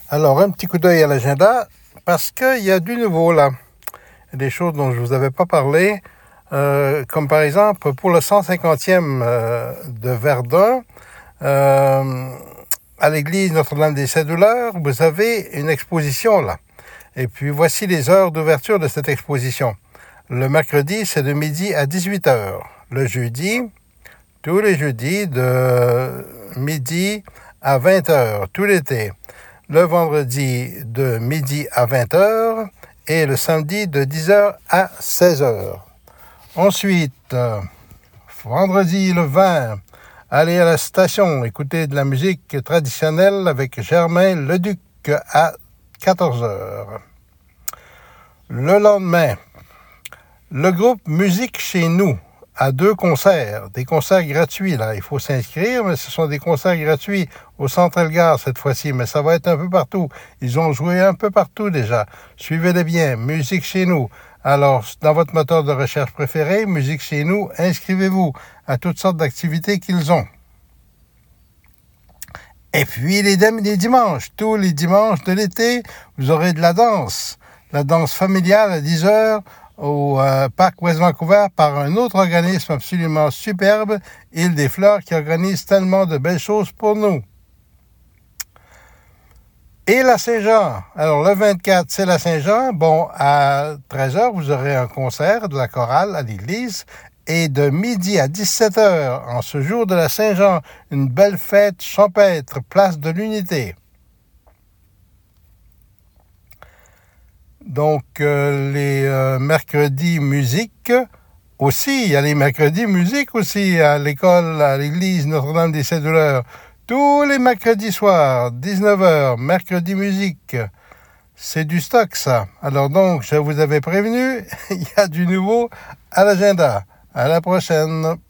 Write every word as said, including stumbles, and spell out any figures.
Alors, un petit coup d'œil à l'agenda, parce qu'il y a du nouveau là. Des choses dont je ne vous avais pas parlé, euh, comme par exemple pour le cent cinquantième euh, de Verdun, euh, à l'église Notre-Dame des Cédulaires, vous avez une exposition là. Et puis voici les heures d'ouverture de cette exposition. Le mercredi, c'est de midi à dix-huit heures. Le jeudi, tous les jeudis, de midi à vingt heures, tout l'été. Le vendredi, de midi à vingt heures. Et le samedi, de dix heures à seize heures. Ensuite, euh, vendredi le vingt, allez à la station, écouter de la musique traditionnelle avec Germain Leduc à quatorze heures. Le lendemain, le groupe Musique chez nous a deux concerts, des concerts gratuits là. Il faut s'inscrire, mais ce sont des concerts gratuits au Centre Elgar cette fois-ci, mais ça va être un peu partout. Ils ont joué un peu partout déjà. Suivez-les bien, Musique chez nous. Alors, dans votre moteur de recherche préféré, Musique chez nous, inscrivez-vous à toutes sortes d'activités qu'ils ont. Et puis les, les dimanches, tous les dimanches de l'été, vous aurez de la danse. La danse familiale à dix heures au euh, Parc West Vancouver par un autre organisme absolument superbe, Île des Fleurs, qui organise tellement de belles choses pour nous. Et la Saint-Jean. Alors, le vingt-quatre, c'est la Saint-Jean. Bon, à treize heures, vous aurez un concert de la chorale à l'église. Et de midi à dix-sept heures, en ce jour de la Saint-Jean, une belle fête champêtre, place de l'Unité. Donc, euh, les euh, mercredis musique aussi. Il y a les mercredis musique aussi à l'école, à l'église Notre-Dame des Cédulaires. Tous les mercredis soirs, dix-neuf heures, mercredi musique. C'est du stock, ça. Alors donc, je vous avais prévenu, il y a du nouveau à l'agenda. À la prochaine.